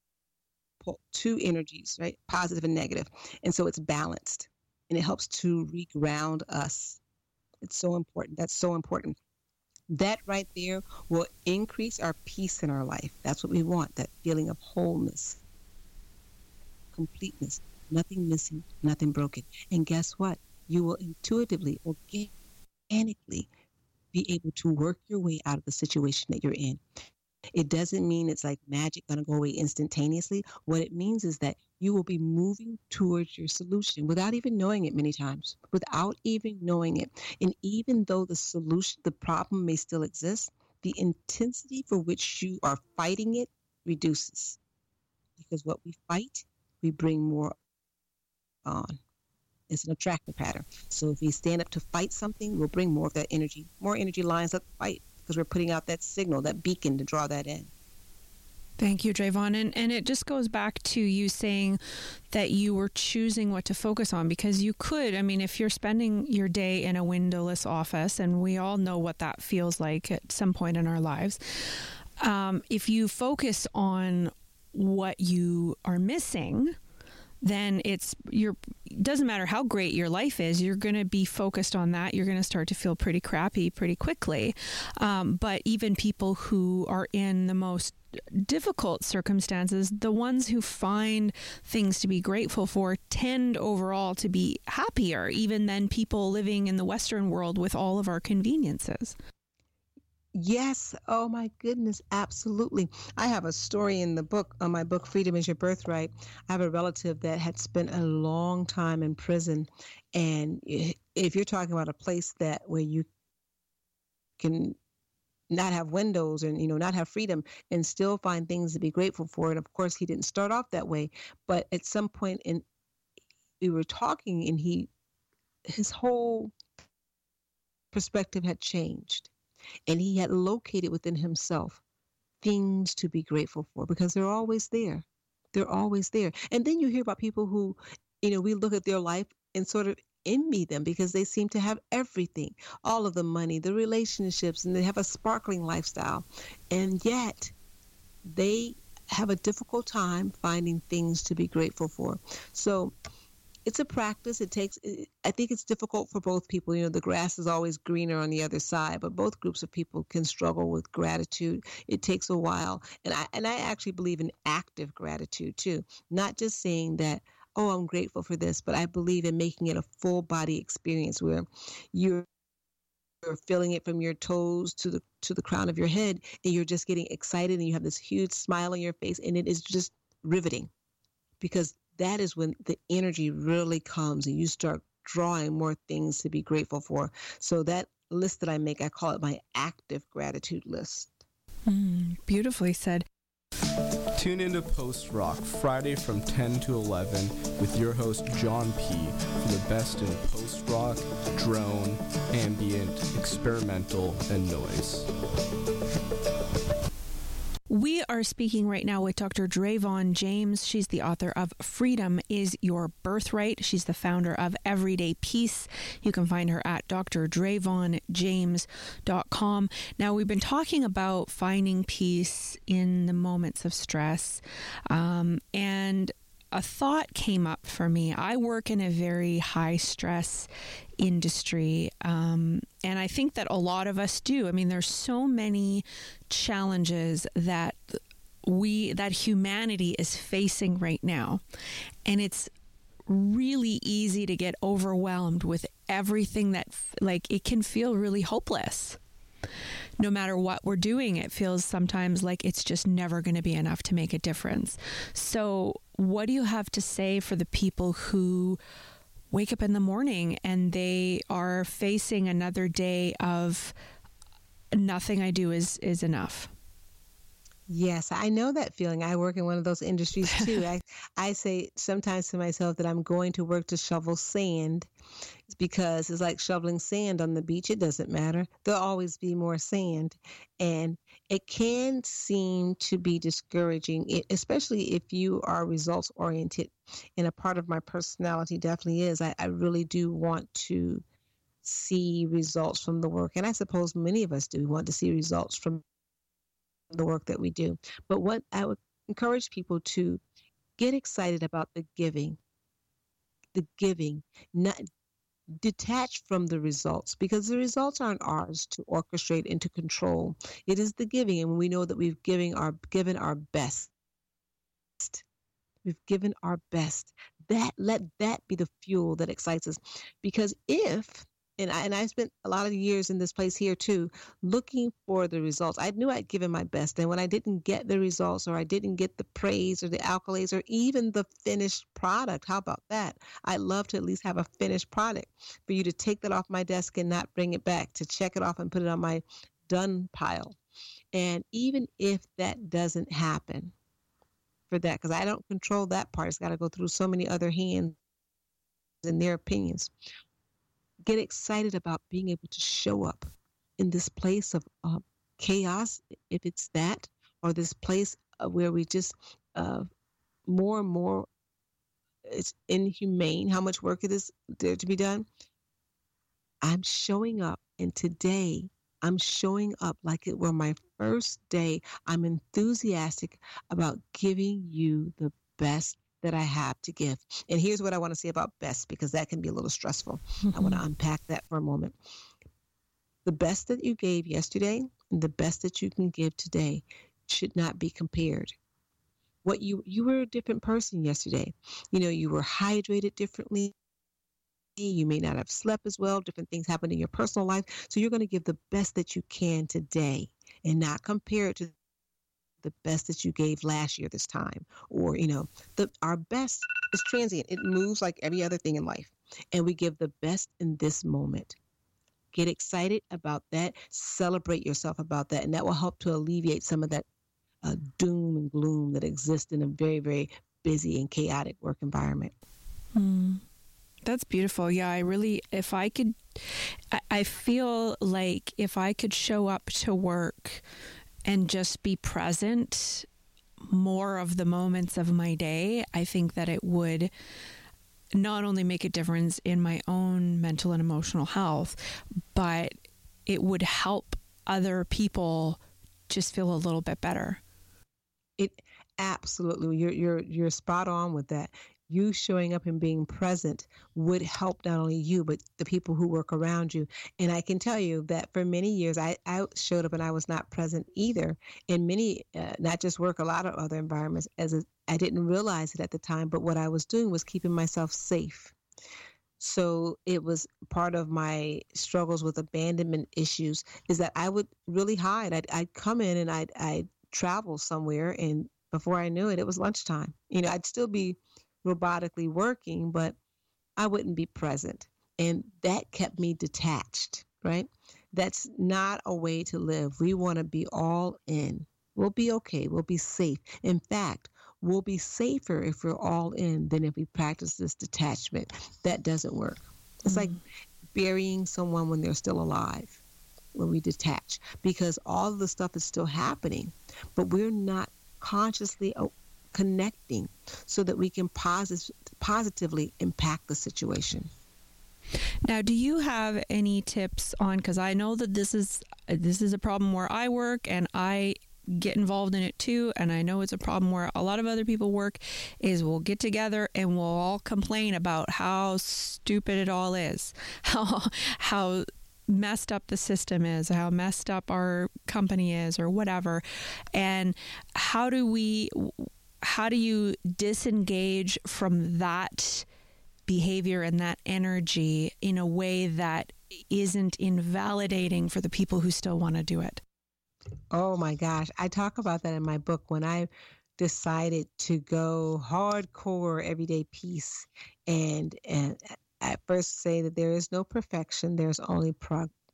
two energies, right? Positive and negative. And so it's balanced and it helps to reground us. It's so important. That's so important. That right there will increase our peace in our life. That's what we want, that feeling of wholeness, completeness, nothing missing, nothing broken. And guess what? You will intuitively, organically be able to work your way out of the situation that you're in. It doesn't mean it's like magic going to go away instantaneously. What it means is that you will be moving towards your solution without even knowing it many times, without even knowing it. And even though the solution, the problem may still exist, the intensity for which you are fighting it reduces. Because what we fight, we bring more on. It's an attractive pattern. So if we stand up to fight something, we'll bring more of that energy. More energy lines up to fight because we're putting out that signal, that beacon to draw that in. Thank you, Drayvon. And, and it just goes back to you saying that you were choosing what to focus on, because you could, I mean, if you're spending your day in a windowless office, and we all know what that feels like at some point in our lives, um, if you focus on what you are missing, then it's you're doesn't matter how great your life is, you're going to be focused on that. You're going to start to feel pretty crappy pretty quickly. Um, but even people who are in the most difficult circumstances, the ones who find things to be grateful for, tend overall to be happier, even than people living in the Western world with all of our conveniences. Yes. Oh, my goodness. Absolutely. I have a story in the book, on my book, Freedom is Your Birthright. I have a relative that had spent a long time in prison. And if you're talking about a place that where you can not have windows and, you know, not have freedom and still find things to be grateful for. And of course, he didn't start off that way. But at some point in, we were talking and he, his whole perspective had changed. And he had located within himself things to be grateful for, because they're always there. They're always there. And then you hear about people who, you know, we look at their life and sort of envy them because they seem to have everything, all of the money, the relationships, and they have a sparkling lifestyle. And yet they have a difficult time finding things to be grateful for. So it's a practice. It takes, I think it's difficult for both people. You know, the grass is always greener on the other side, but both groups of people can struggle with gratitude. It takes a while. And I, and I actually believe in active gratitude too, not just saying that, oh, I'm grateful for this, but I believe in making it a full body experience where you're You're feeling it from your toes to the to the crown of your head, and you're just getting excited, and you have this huge smile on your face, and it is just riveting, because that is when the energy really comes and you start drawing more things to be grateful for. So that list that I make, I call it my active gratitude list. Mm, beautifully said. Tune into Post Rock Friday from ten to eleven with your host John P. for the best in post rock, drone, ambient, experimental, and noise. We are speaking right now with Doctor Drayvon James. She's the author of Freedom is Your Birthright. She's the founder of Everyday Peace. You can find her at d r drayvon james dot com. Now, we've been talking about finding peace in the moments of stress, um, and a thought came up for me. I work in a very high stress industry, um, and I think that a lot of us do. I mean, there's so many challenges that we, that humanity is facing right now, and it's really easy to get overwhelmed with everything that, like, it can feel really hopeless. No matter what we're doing, it feels sometimes like it's just never going to be enough to make a difference. So what do you have to say for the people who wake up in the morning and they are facing another day of nothing I do is, is enough? Yes, I know that feeling. I work in one of those industries too. I, I say sometimes to myself that I'm going to work to shovel sand. It's because it's like shoveling sand on the beach. It doesn't matter. There'll always be more sand. And it can seem to be discouraging, e- especially if you are results oriented. And a part of my personality definitely is. I, I really do want to see results from the work. And I suppose many of us do want to see results from the work that we do. But what I would encourage people to get excited about the giving, the giving, not detach from the results, because the results aren't ours to orchestrate and to control. It is the giving, and we know that we've given our given our best. We've given our best. That let that be the fuel that excites us, because if And I, and I spent a lot of years in this place here too, looking for the results. I knew I'd given my best. And when I didn't get the results, or I didn't get the praise or the accolades or even the finished product, how about that? I'd love to at least have a finished product for you to take that off my desk and not bring it back, to check it off and put it on my done pile. And even if that doesn't happen for that, because I don't control that part, it's got to go through so many other hands and their opinions. Get excited about being able to show up in this place of uh, chaos, if it's that, or this place where we just uh, more and more, it's inhumane how much work it is there to be done. I'm showing up, and today I'm showing up like it were my first day. I'm enthusiastic about giving you the best that I have to give. And here's what I want to say about best, because that can be a little stressful. Mm-hmm. I want to unpack that for a moment. The best that you gave yesterday and the best that you can give today should not be compared. What you you were a different person yesterday. You know, you were hydrated differently. You may not have slept as well. Different things happened in your personal life. So you're going to give the best that you can today and not compare it to the best that you gave last year this time. Or, you know, the our best is transient. It moves like every other thing in life. And we give the best in this moment. Get excited about that. Celebrate yourself about that. And that will help to alleviate some of that uh, doom and gloom that exists in a very, very busy and chaotic work environment. Mm. That's beautiful. Yeah, I really, if I could, I, I feel like if I could show up to work and just be present more of the moments of my day, I think that it would not only make a difference in my own mental and emotional health, but it would help other people just feel a little bit better. It absolutely, you're you're you're spot on with that. You showing up and being present would help not only you, but the people who work around you. And I can tell you that for many years, I, I showed up and I was not present either in many, uh, not just work, a lot of other environments. As a, I didn't realize it at the time, but what I was doing was keeping myself safe. So it was part of my struggles with abandonment issues is that I would really hide. I'd, I'd come in and I'd, I'd travel somewhere, and before I knew it, it was lunchtime. You know, I'd still be robotically working, but I wouldn't be present. And that kept me detached, right? That's not a way to live. We want to be all in. We'll be okay. We'll be safe. In fact, we'll be safer if we're all in than if we practice this detachment. That doesn't work. It's mm-hmm. like burying someone when they're still alive, when we detach, because all of the stuff is still happening, but we're not consciously connecting so that we can posit- positively impact the situation. Now, do you have any tips on, because I know that this is this is a problem where I work and I get involved in it too, and I know it's a problem where a lot of other people work, is we'll get together and we'll all complain about how stupid it all is, how how messed up the system is, how messed up our company is, or whatever. And how do we how do you disengage from that behavior and that energy in a way that isn't invalidating for the people who still want to do it? Oh my gosh. I talk about that in my book when I decided to go hardcore everyday peace. And, and I first say that there is no perfection. There's only prog-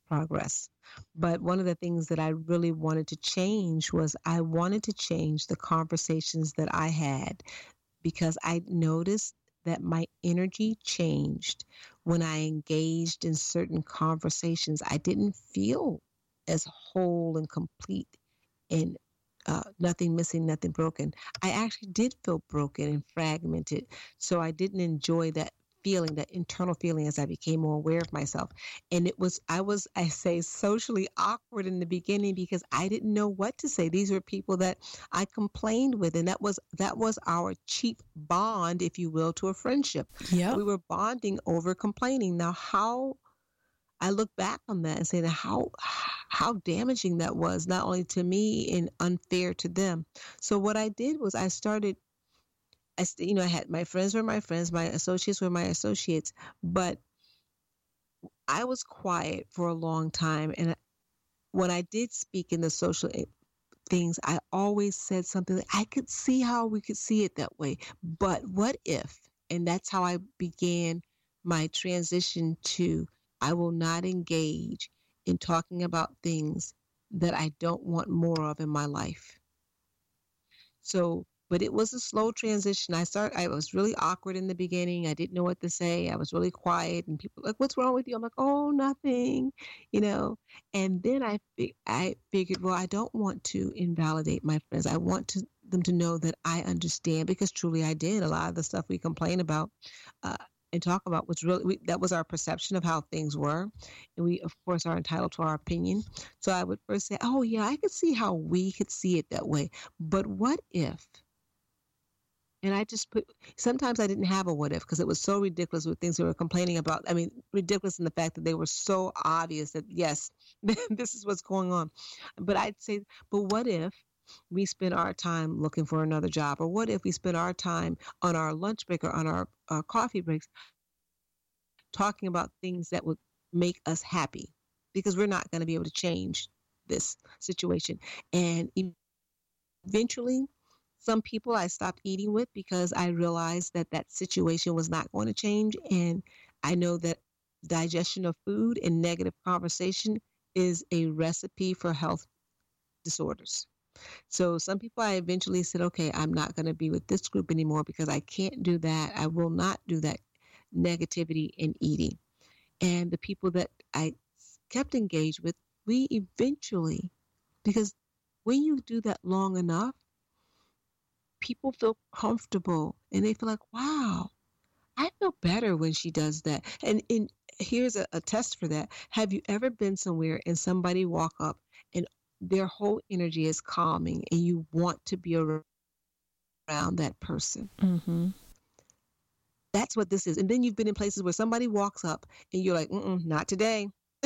progress. But one of the things that I really wanted to change was I wanted to change the conversations that I had, because I noticed that my energy changed when I engaged in certain conversations. I didn't feel as whole and complete and uh, nothing missing, nothing broken. I actually did feel broken and fragmented. So I didn't enjoy that feeling, that internal feeling, as I became more aware of myself. And it was, I was, I say, socially awkward in the beginning because I didn't know what to say. These were people that I complained with, and that was, that was our cheap bond, if you will, to a friendship. Yeah. We were bonding over complaining. Now, how I look back on that and say that how, how damaging that was, not only to me and unfair to them. So what I did was I started I, you know, I had my friends were my friends, my associates were my associates, but I was quiet for a long time. And when I did speak in the social things, I always said something that I could see how we could see it that way. But what if? And that's how I began my transition to I will not engage in talking about things that I don't want more of in my life. So But it was a slow transition. I started, I was really awkward in the beginning. I didn't know what to say. I was really quiet, and people were like, "What's wrong with you?" I'm like, "Oh, nothing," you know. And then I, I figured, well, I don't want to invalidate my friends. I want to, them to know that I understand, because truly I did. A lot of the stuff we complain about uh, and talk about was really, we, that was our perception of how things were. And we, of course, are entitled to our opinion. So I would first say, oh, yeah, I could see how we could see it that way. But what if? And I just put, sometimes I didn't have a what if, because it was so ridiculous with things we were complaining about. I mean, ridiculous in the fact that they were so obvious that, yes, this is what's going on. But I'd say, but what if we spend our time looking for another job? Or what if we spend our time on our lunch break or on our, our coffee breaks talking about things that would make us happy? Because we're not going to be able to change this situation. And eventually, some people I stopped eating with because I realized that that situation was not going to change. And I know that digestion of food and negative conversation is a recipe for health disorders. So some people I eventually said, okay, I'm not going to be with this group anymore because I can't do that. I will not do that negativity in eating. And the people that I kept engaged with, we eventually, because when you do that long enough, people feel comfortable and they feel like, wow, I feel better when she does that. And, and here's a, a test for that. Have you ever been somewhere and somebody walk up and their whole energy is calming and you want to be around that person? Mm-hmm. That's what this is. And then you've been in places where somebody walks up and you're like, mm-mm, not today.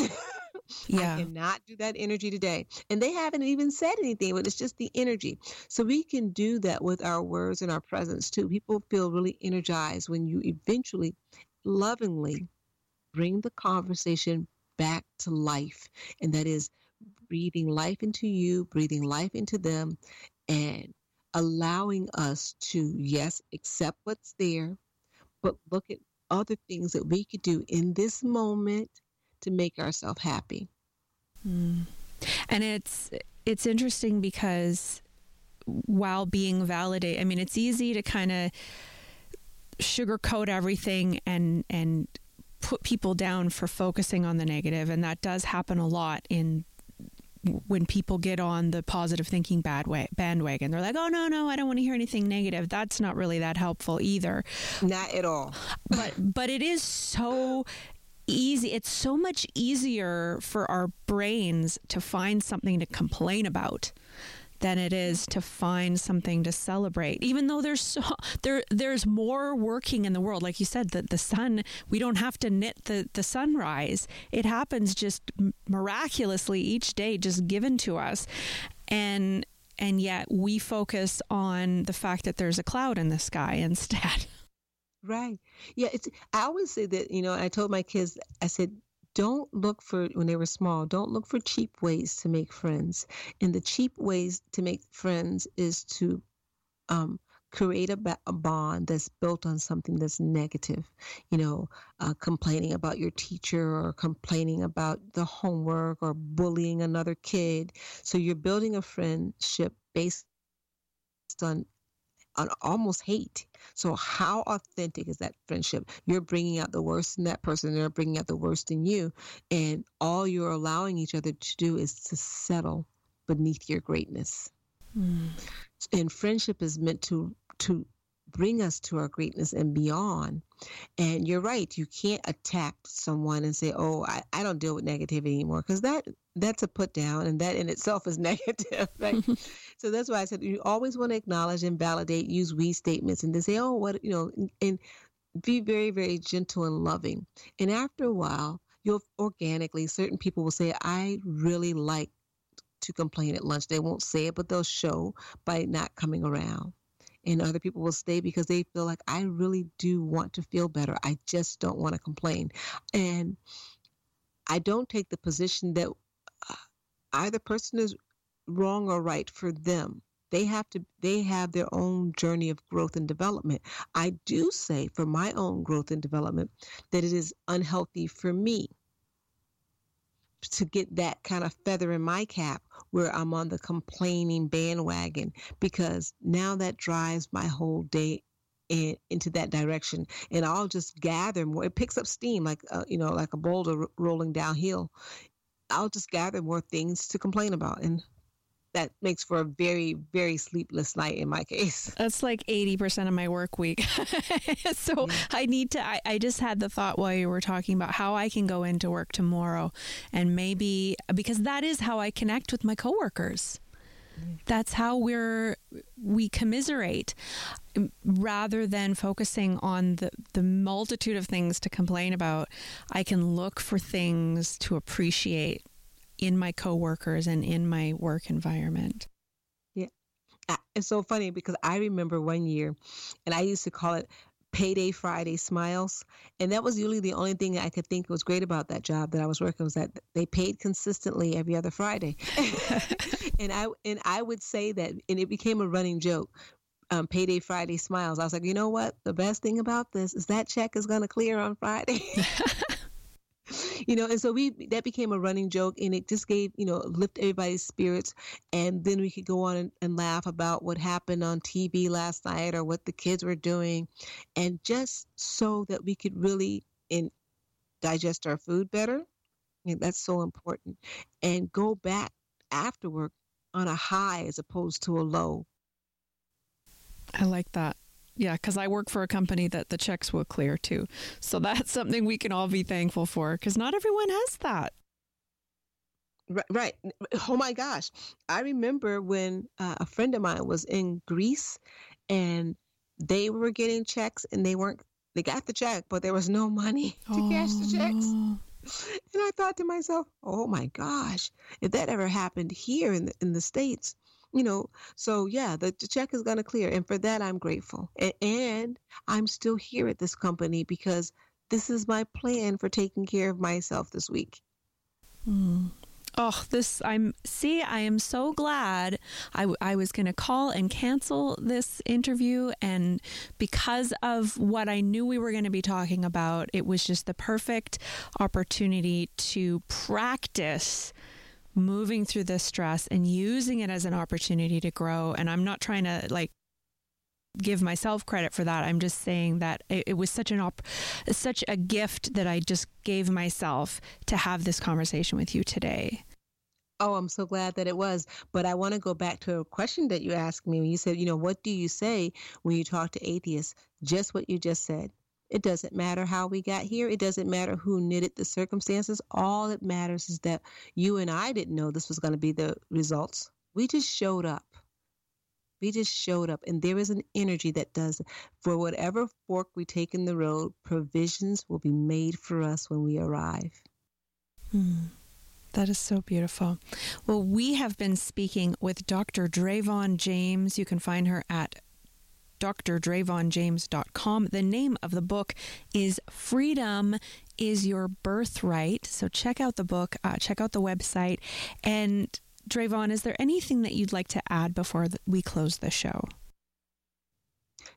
Yeah. I cannot do that energy today. And they haven't even said anything, but it's just the energy. So we can do that with our words and our presence too. People feel really energized when you eventually lovingly bring the conversation back to life. And that is breathing life into you, breathing life into them, and allowing us to, yes, accept what's there, but look at other things that we could do in this moment to make ourselves happy. Mm. And it's it's interesting because while being validated, I mean, it's easy to kind of sugarcoat everything and and put people down for focusing on the negative, and that does happen a lot in when people get on the positive thinking bad way bandwagon. They're like, oh no no I don't want to hear anything negative. That's not really that helpful either. Not at all. but but it is so easy. It's so much easier for our brains to find something to complain about than it is to find something to celebrate. Even though there's so there there's more working in the world, like you said, that the sun, we don't have to knit the the sunrise. It happens just miraculously each day, just given to us, and and yet we focus on the fact that there's a cloud in the sky instead. Right. Yeah. It's, I always say that, you know, I told my kids, I said, don't look for, when they were small, don't look for cheap ways to make friends. And the cheap ways to make friends is to um, create a, ba- a bond that's built on something that's negative, you know, uh, complaining about your teacher or complaining about the homework or bullying another kid. So you're building a friendship based on on almost hate. So how authentic is that friendship? You're bringing out the worst in that person. They're bringing out the worst in you. And all you're allowing each other to do is to settle beneath your greatness. Mm. And friendship is meant to to bring us to our greatness and beyond. And you're right. You can't attack someone and say, oh, I, I don't deal with negativity anymore, because that that's a put down, and that in itself is negative, right? So that's why I said you always want to acknowledge and validate, use we statements, and then say, oh, what, you know, and, and be very, very gentle and loving. And after a while, you'll organically, certain people will say, I really like to complain at lunch. They won't say it, but they'll show by not coming around. And other people will stay because they feel like, I really do want to feel better. I just don't want to complain. And I don't take the position that either person is wrong or right for them. They have to, they have their own journey of growth and development. I do say for my own growth and development that it is unhealthy for me to get that kind of feather in my cap where I'm on the complaining bandwagon, because now that drives my whole day in, into that direction, and I'll just gather more. It picks up steam like, uh, you know, like a boulder r- rolling downhill. I'll just gather more things to complain about, and that makes for a very, very sleepless night in my case. That's like eighty percent of my work week. So yeah. I need to, I, I just had the thought while you were talking about how I can go into work tomorrow, and maybe, because that is how I connect with my coworkers. Mm. That's how we're, we commiserate, rather than focusing on the, the multitude of things to complain about. I can look for things to appreciate in my coworkers and in my work environment. Yeah. It's so funny because I remember one year, and I used to call it Payday Friday Smiles. And that was usually the only thing I could think was great about that job that I was working, was that they paid consistently every other Friday. and I and I would say that, and it became a running joke. Um, Payday Friday Smiles. I was like, you know what? The best thing about this is that check is going to clear on Friday. You know, and so we, that became a running joke, and it just gave, you know, lift everybody's spirits. And then we could go on and, and laugh about what happened on T V last night or what the kids were doing. And just so that we could really in, digest our food better. And that's so important. And go back afterward on a high as opposed to a low. I like that. Yeah, because I work for a company that the checks will clear too. So that's something we can all be thankful for, because not everyone has that. Right, right. Oh my gosh. I remember when uh, a friend of mine was in Greece, and they were getting checks, and they weren't, they got the check, but there was no money to oh, cash the checks. No. And I thought to myself, oh my gosh, if that ever happened here in the, in the States, you know, so yeah, the, the check is going to clear. And for that, I'm grateful. And, and I'm still here at this company because this is my plan for taking care of myself this week. Mm. Oh, this, I'm, see, I am so glad I, I was going to call and cancel this interview. And because of what I knew we were going to be talking about, it was just the perfect opportunity to practice moving through this stress and using it as an opportunity to grow. And I'm not trying to like give myself credit for that. I'm just saying that it, it was such an op- such a gift that I just gave myself to have this conversation with you today. Oh, I'm so glad that it was. But I want to go back to a question that you asked me when you said, you know, what do you say when you talk to atheists? Just what you just said. It doesn't matter how we got here. It doesn't matter who knitted the circumstances. All that matters is that you and I didn't know this was going to be the results. We just showed up. We just showed up. And there is an energy that does, for whatever fork we take in the road, provisions will be made for us when we arrive. Hmm. That is so beautiful. Well, we have been speaking with Doctor Drayvon James. You can find her at d r drayvon james dot com. The name of the book is Freedom is Your Birthright. So check out the book, uh, check out the website. And Drayvon, is there anything that you'd like to add before we close the show?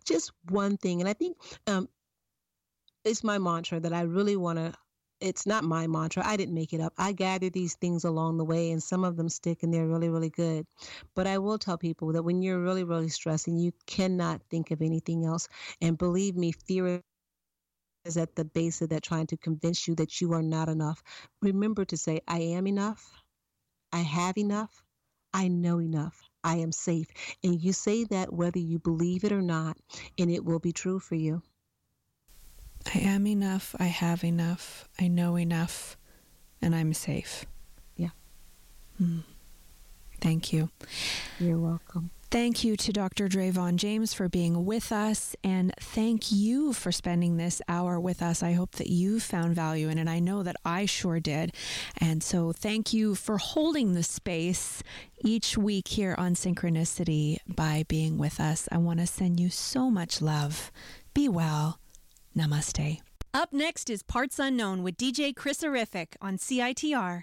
just one thing. And I think um, it's my mantra that I really want to, it's not my mantra. I didn't make it up. I gathered these things along the way, and some of them stick, and they're really, really good. But I will tell people that when you're really, really stressed and you cannot think of anything else, and believe me, fear is at the base of that, trying to convince you that you are not enough. Remember to say, I am enough. I have enough. I know enough. I am safe. And you say that whether you believe it or not, and it will be true for you. I am enough. I have enough. I know enough. And I'm safe. Yeah. Hmm. Thank you. You're welcome. Thank you to Doctor Drayvon James for being with us, and thank you for spending this hour with us. I hope that you found value in it. I know that I sure did. And so thank you for holding the space each week here on Synchronicity by being with us. I want to send you so much love. Be well. Namaste. Up next is Parts Unknown with D J Chris Arific on C I T R.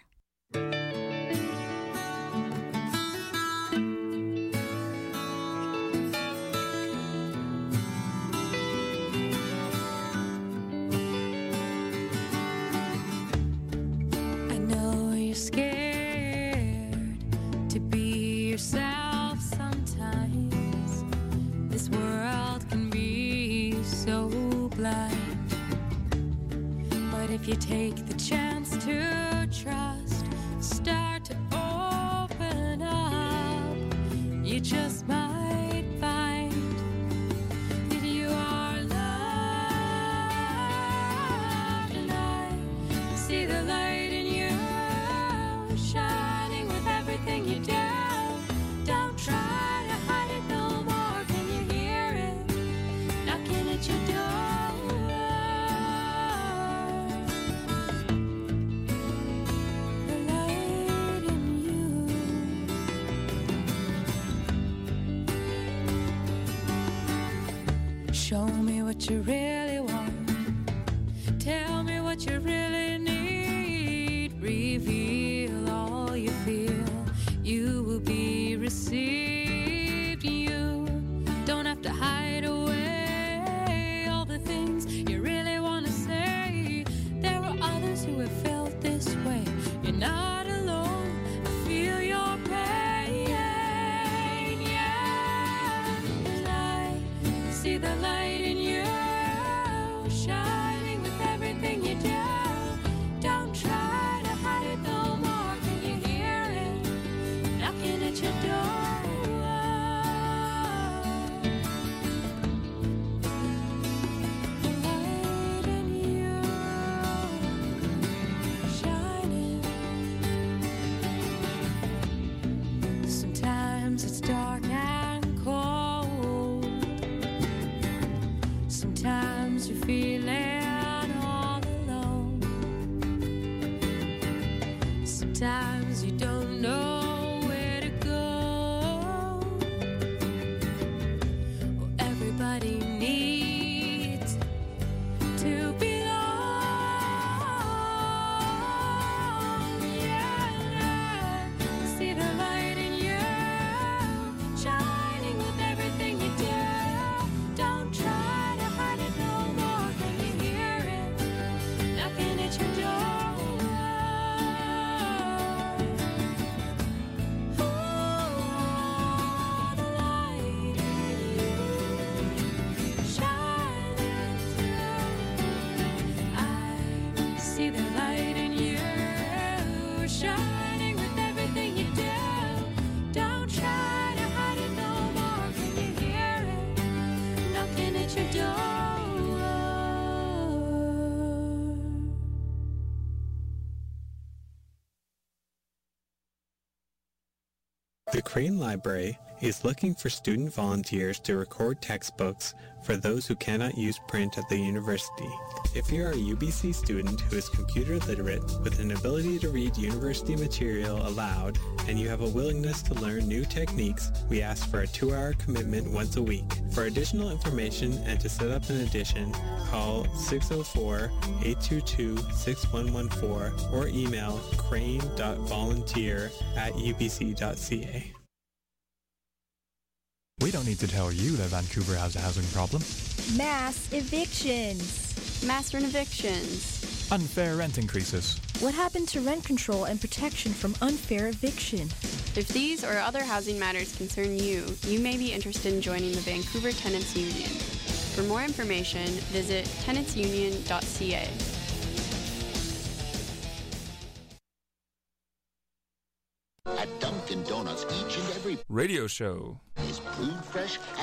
Scared to be yourself sometimes. This world can be so blind. But if you take the chance to trust, start to open up, you just might find that you are loved. And I see the light in you, shining with everything you do. Don't try to hide it no more. Can you hear it knocking at your door? The light in you. Show me what you really want. Tell me what you really need. Reveal all you feel, you will be received. You don't have to hide away all the things you really want to say. There are others who have felt this way. You're not alone. I feel your pain, yeah. And I see the light in you, shining with everything you do. Don't try to hide it no more. Can you hear it knocking at your door? The light in you, shining. Sometimes it's dark and cold. Sometimes you're feeling all alone. Sometimes you don't know where to go. Well, everybody needs to belong. Yeah, see the light in you, shining with everything you do. Don't try to hide it no more. Can you hear it knocking at your door? See the light in you, shining with everything you do. Don't try to hide it no more. Can you hear it knocking at your door? The Crane Library is looking for student volunteers to record textbooks for those who cannot use print at the university. If you are a U B C student who is computer literate with an ability to read university material aloud and you have a willingness to learn new techniques, we ask for a two-hour commitment once a week. For additional information and to set up an edition, call six oh four, eight two two, six one one four or email crane dot volunteer at u b c dot c a. We don't need to tell you that Vancouver has a housing problem. Mass evictions. Mass rent evictions. Unfair rent increases. What happened to rent control and protection from unfair eviction? If these or other housing matters concern you, you may be interested in joining the Vancouver Tenants Union. For more information, visit tenants union dot c a. At Dunkin' Donuts, each and every radio show is brewed fresh